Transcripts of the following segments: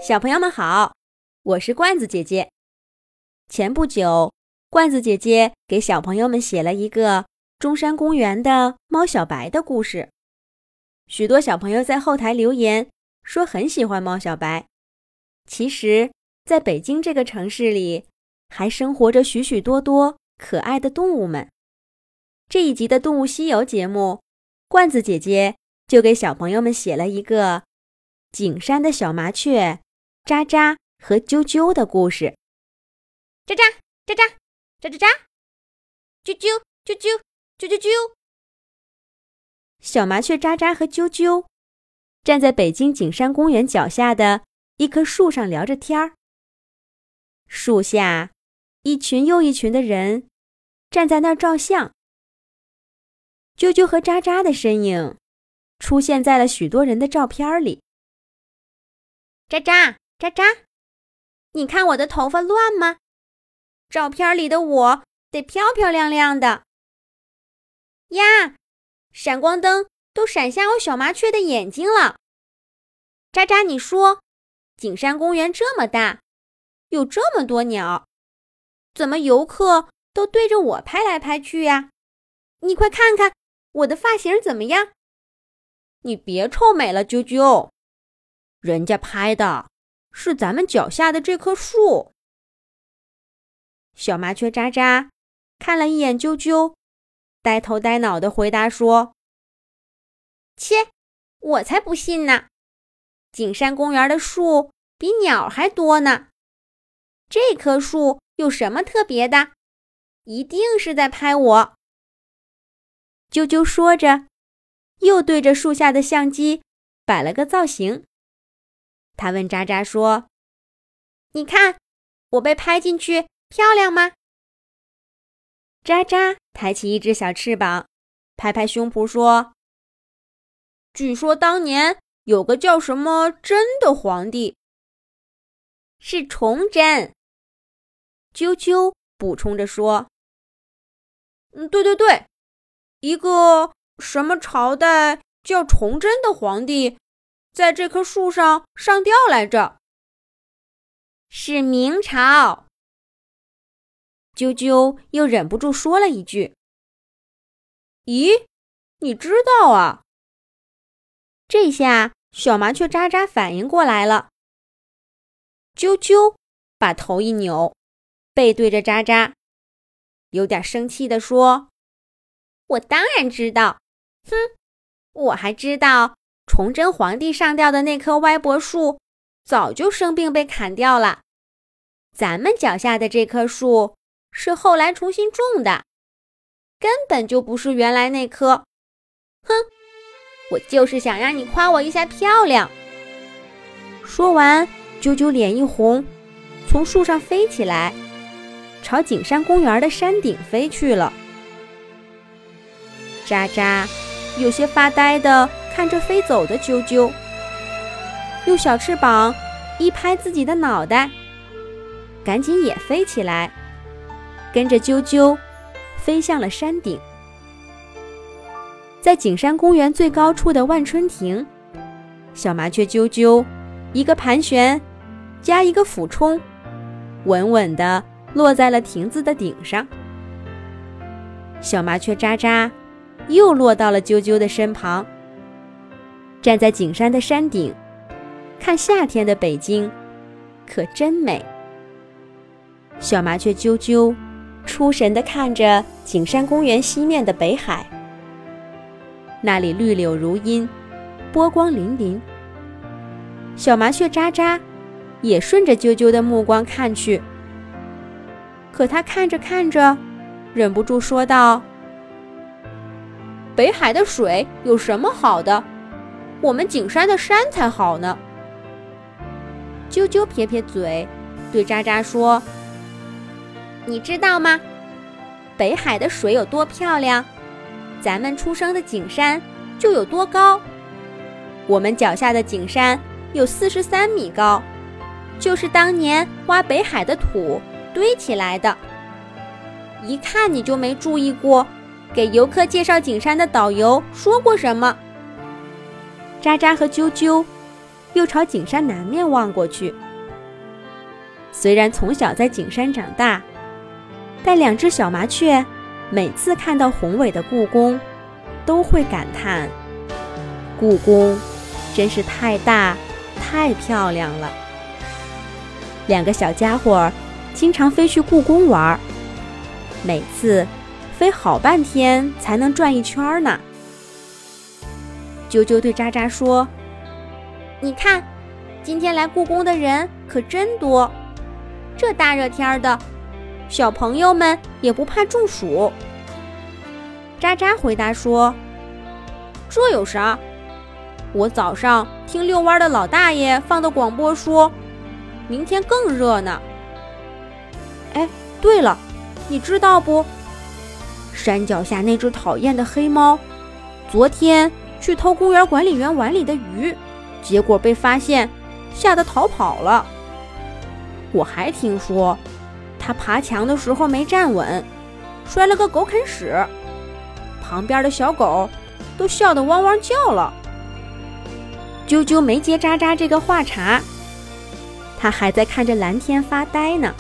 小朋友们好，我是罐子姐姐。前不久，罐子姐姐给小朋友们写了一个中山公园的猫小白的故事。许多小朋友在后台留言说很喜欢猫小白。其实，在北京这个城市里，还生活着许许多多可爱的动物们。这一集的动物西游节目，罐子姐姐就给小朋友们写了一个景山的小麻雀喳喳和啾啾的故事。 喳喳喳喳喳喳喳，啾啾啾啾啾啾啾。 小麻雀喳喳和啾啾站在北京景山公园脚下的一棵树上聊着天儿。树下，一群又一群的人站在那儿照相。啾啾和喳喳的身影出现在了许多人的照片里。 喳喳喳喳，你看我的头发乱吗？照片里的我得漂漂亮亮的。呀，闪光灯都闪瞎我小麻雀的眼睛了。喳喳，你说，景山公园这么大，有这么多鸟，怎么游客都对着我拍来拍去呀？你快看看我的发型怎么样？ 你别臭美了，啾啾，人家拍的是咱们脚下的这棵树。小麻雀喳喳看了一眼啾啾，呆头呆脑地回答说： 切，我才不信呢！景山公园的树比鸟还多呢。这棵树有什么特别的？一定是在拍我。 啾啾说着，又对着树下的相机摆了个造型。他问喳喳说： 你看，我被拍进去漂亮吗？ 喳喳抬起一只小翅膀，拍拍胸脯说：据说当年有个叫什么真的皇帝。 是崇祯。 啾啾补充着说：对，一个什么朝代叫崇祯的皇帝在这棵树上上吊来着。 是明朝。 啾啾又忍不住说了一句：咦，你知道啊？这下小麻雀喳喳反应过来了。啾啾把头一扭，背对着喳喳，有点生气地说： 我当然知道，哼，我还知道崇祯皇帝上吊的那棵歪脖树早就生病被砍掉了，咱们脚下的这棵树是后来重新种的，根本就不是原来那棵。哼，我就是想让你夸我一下漂亮。 说完，啾啾脸一红，从树上飞起来，朝景山公园的山顶飞去了。喳喳有些发呆地看着飞走的啾啾，用小翅膀一拍自己的脑袋，赶紧也飞起来，跟着啾啾飞向了山顶。在景山公园最高处的万春亭，小麻雀啾啾一个盘旋加一个俯冲，稳稳地落在了亭子的顶上。小麻雀喳喳又落到了啾啾的身旁，站在景山的山顶，看夏天的北京，可真美。小麻雀啾啾出神地看着景山公园西面的北海，那里绿柳如茵，波光粼粼。小麻雀喳喳也顺着啾啾的目光看去，可他看着看着，忍不住说道：北海的水有什么好的？我们景山的山才好呢。啾啾撇撇嘴，对喳喳说： 你知道吗？北海的水有多漂亮，咱们出生的景山就有多高。我们脚下的景山有43米高，就是当年挖北海的土堆起来的。一看你就没注意过，给游客介绍景山的导游说过什么。 喳喳和啾啾又朝景山南面望过去。虽然从小在景山长大，但2只小麻雀每次看到宏伟的故宫，都会感叹：故宫真是太大、太漂亮了。2个小家伙经常飞去故宫玩，每次飞好半天才能转一圈呢。啾啾对渣渣说： 你看，今天来故宫的人可真多，这大热天的，小朋友们也不怕中暑。 渣渣回答说： 这有啥？我早上听遛弯的老大爷放的广播说，明天更热呢。 哎，对了，你知道不？山脚下那只讨厌的黑猫，昨天去偷公园管理员碗里的鱼，结果被发现，吓得逃跑了。我还听说，它爬墙的时候没站稳，摔了个狗啃屎，旁边的小狗都笑得汪汪叫了。啾啾没接渣渣这个话茬，他还在看着蓝天发呆呢。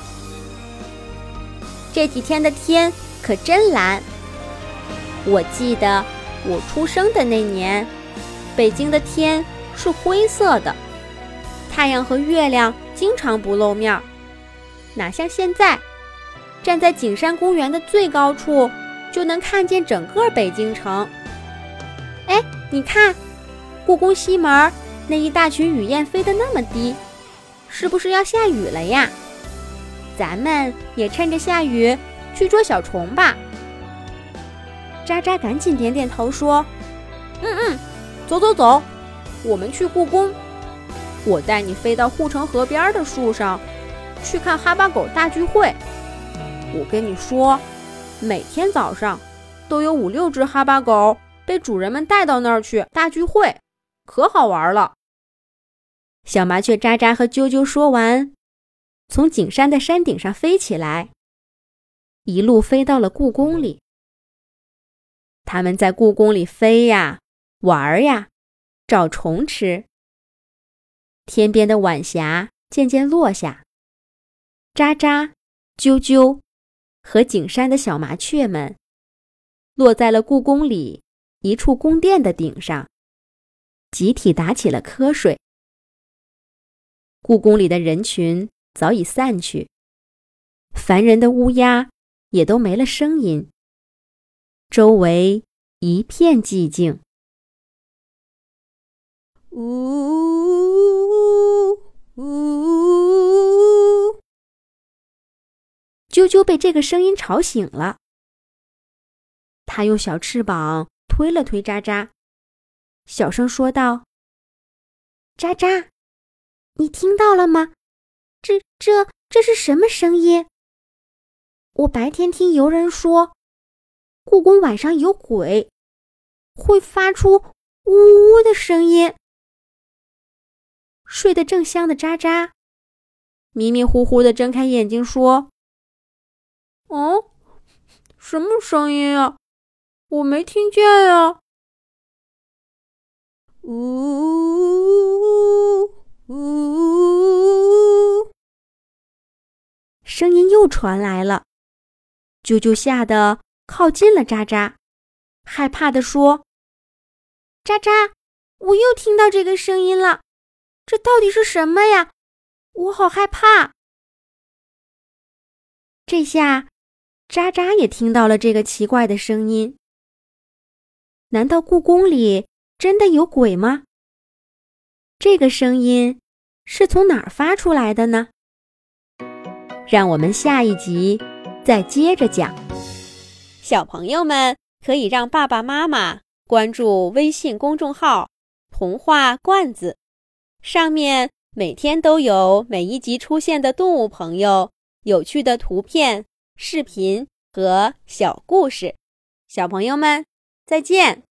这几天的天可真蓝。我记得我出生的那年，北京的天是灰色的，太阳和月亮经常不露面，哪像现在，站在景山公园的最高处，就能看见整个北京城。哎，你看，故宫西门那一大群雨燕飞得那么低，是不是要下雨了呀？咱们也趁着下雨去捉小虫吧。 渣渣赶紧点点头说：走，我们去故宫。我带你飞到护城河边的树上，去看哈巴狗大聚会。我跟你说，每天早上都有5、6只哈巴狗被主人们带到那儿去大聚会，可好玩了。小麻雀渣渣和啾啾说完，从景山的山顶上飞起来，一路飞到了故宫里。他们在故宫里飞呀，玩呀，找虫吃。天边的晚霞渐渐落下，渣渣、啾啾和景山的小麻雀们落在了故宫里一处宫殿的顶上，集体打起了瞌睡。故宫里的人群早已散去，烦人的乌鸦也都没了声音，周围一片寂静。啾啾被这个声音吵醒了，他用小翅膀推了推渣渣，小声说道： 渣渣，你听到了吗？这是什么声音？我白天听游人说，故宫晚上有鬼，会发出呜呜的声音。 睡得正香的渣渣迷迷糊糊地睁开眼睛说：什么声音啊？我没听见呀。声音又传来了，啾啾吓得靠近了渣渣，害怕地说： 渣渣，我又听到这个声音了，这到底是什么呀？我好害怕。 这下渣渣也听到了这个奇怪的声音。难道故宫里真的有鬼吗？这个声音是从哪儿发出来的呢？让我们下一集再接着讲。小朋友们可以让爸爸妈妈关注微信公众号童话罐子，上面每天都有每一集出现的动物朋友、有趣的图片、视频和小故事。小朋友们，再见。